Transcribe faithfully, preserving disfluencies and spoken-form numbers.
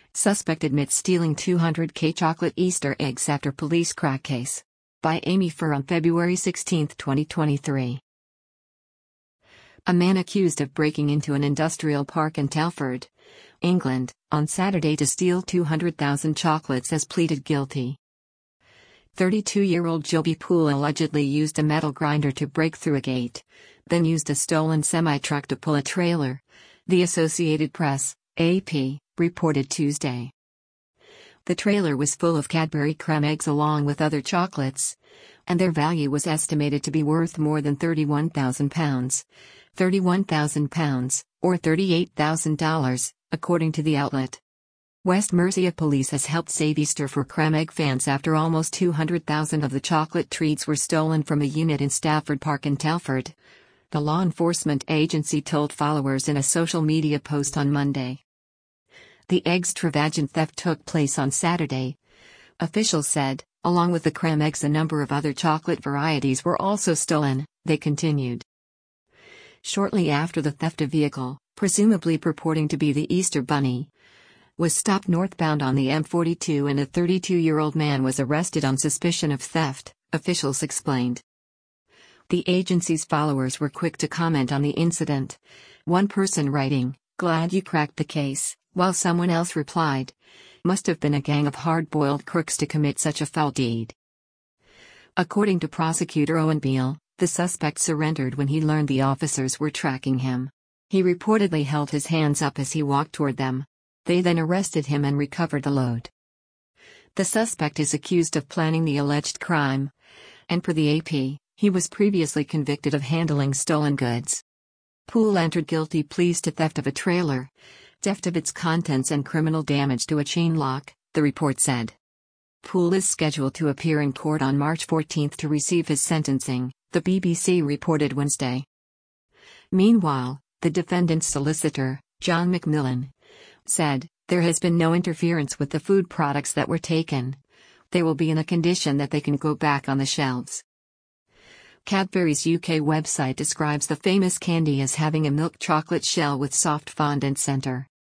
Suspect admits stealing two hundred K chocolate Easter eggs after police crack case. By Amy Furr on February sixteenth, twenty twenty-three. A man accused of breaking into an industrial park in Telford, England, on Saturday to steal two hundred thousand chocolates has pleaded guilty. thirty-two-year-old Joby Poole allegedly used a metal grinder to break through a gate, then used a stolen semi-truck to pull a trailer, the Associated Press, A P, reported Tuesday. The trailer was full of Cadbury creme eggs along with other chocolates, and their value was estimated to be worth more than thirty-one thousand pounds, thirty-one thousand pounds, or thirty-eight thousand dollars, according to the outlet. West Mercia Police has helped save Easter for creme egg fans after almost two hundred thousand of the chocolate treats were stolen from a unit in Stafford Park in Telford, the law enforcement agency told followers in a social media post on Monday. The extravagant theft took place on Saturday, officials said. Along with the creme eggs, a number of other chocolate varieties were also stolen, they continued. Shortly after the theft, a vehicle, presumably purporting to be the Easter Bunny, was stopped northbound on the M forty-two and a thirty-two-year-old man was arrested on suspicion of theft, officials explained. The agency's followers were quick to comment on the incident, one person writing, "Glad you cracked the case," while someone else replied, "Must have been a gang of hard-boiled crooks to commit such a foul deed." According to prosecutor Owen Beale, the suspect surrendered when he learned the officers were tracking him. He reportedly held his hands up as he walked toward them. They then arrested him and recovered the load. The suspect is accused of planning the alleged crime, and per the A P, he was previously convicted of handling stolen goods. Poole entered guilty pleas to theft of a trailer, theft of its contents and criminal damage to a chain lock, the report said. Poole is scheduled to appear in court on March fourteenth to receive his sentencing, the B B C reported Wednesday. Meanwhile, the defendant's solicitor, John McMillan, said, "There has been no interference with the food products that were taken. They will be in a condition that they can go back on the shelves." Cadbury's U K website describes the famous candy as having a milk chocolate shell with soft fondant center.